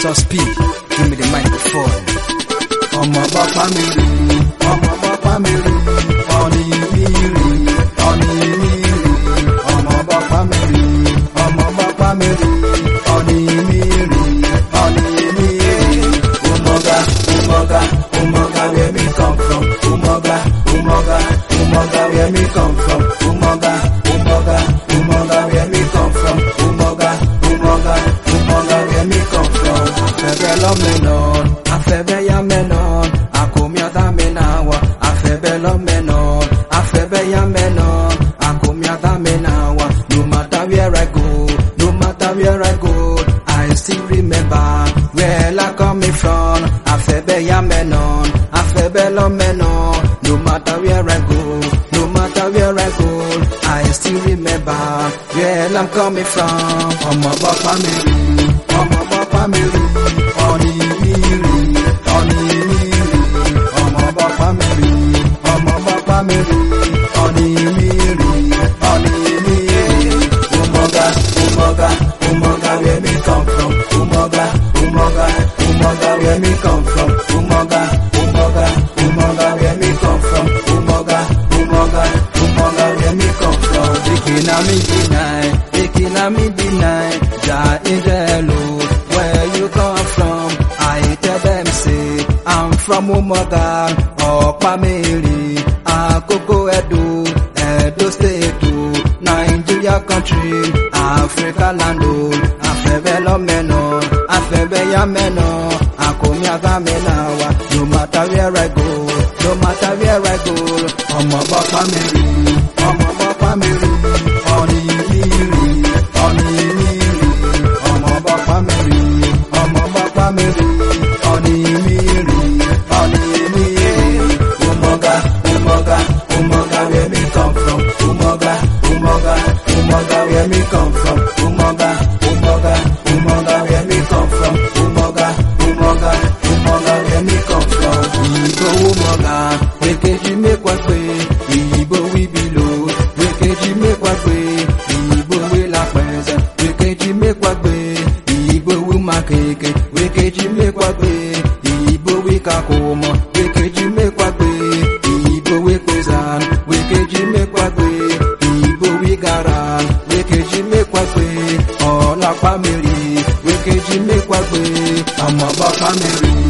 Suspect, give me the microphone. Ọmọ bàbá mi rí, ọmọ bàbá mi rí, ọ̀nì mi rí, ọ̀nì mi rí. Ọmọ bàbá mi rí, ọmọ bàbá mi rí, ọ̀nì mi rí, ọ̀nì mi rí. Umoga, Umoga, Umoga, where me come from? Umoga, Umoga, Umoga, where me come from? Umoga, Umoga, Umoga, where me come from? Umoga, Umoga, Umoga, where me come from? Afẹ́fẹ́ lọ́mẹ́nàn, afẹ́fẹ́ yá mẹ́nàn, àkómiọ́tà mẹ́nàwá. Afẹ́fẹ́ lọ́mẹ́nàn, afẹ́fẹ́ yá mẹ́nàn, àkómiọ́tà mẹ́nàwá. No matter where I go, no matter where I go, I still remember where I coming from. Afẹ́fẹ́ yá mẹ́nàn, afẹ́fẹ́ lọ́mẹ́nàn. No matter where I go, no matter where I go, I still remember where I'm coming from. Ọmọ bàbá mi rí, ọmọ bàbá mi rí, ọ̀nì mi rí, ọ̀nì mi rí. Ọmọ bàbá mi rí, ọmọ bàbá mi rí, ọ̀nì mi rí, ọ̀nì mi rí. Umoga, Umoga, Umoga, where me come from? Umoga, Umoga, Umoga, where me come from? Umoga, Umoga, Umoga, where me come from? Umoga, Umoga, Umoga, where me come from? Taking a me deny, Jah angel, where you come from? I tell them say, I'm from Umoga, Opamiri, Akoko Edo, Edo State, Nigeria country, Africa land, Afẹ́fẹ́ lọ́mẹ́nàn, afẹ́fẹ́ yá mẹ́nàn, àkómiọ́tà mẹ́nàwá. No matter where I go, no matter where I go, ọmọ bàbá mi rí, ọmọ bàbá mi rí, ọ̀nì mi rí, ọ̀nì mi rí. Ọmọ bàbá mi rí, ọmọ bàbá mi rí, ọ̀nì mi rí, ọ̀nì mi rí. Umoga, Umoga, Umoga, where me come from? Umoga, Umoga, Umoga, where me come from? Umoga, Umoga, Umoga, where me come from? Umoga, Umoga, Umoga, where me come from? Igbo Umoga, Wekeji make one way. Igbo we below, Wekeji make one way. Igbo we la present, Wekeji make one way. Igbo we makeke, Wekeji make one way. Igbo we kakoma, Wekeji make one way. Igbo we kozan, Wekeji make one way. Igbo we garan, Wekeji make one way. All our family, Wekeji make one way. Ọmọ bàbá mi rí.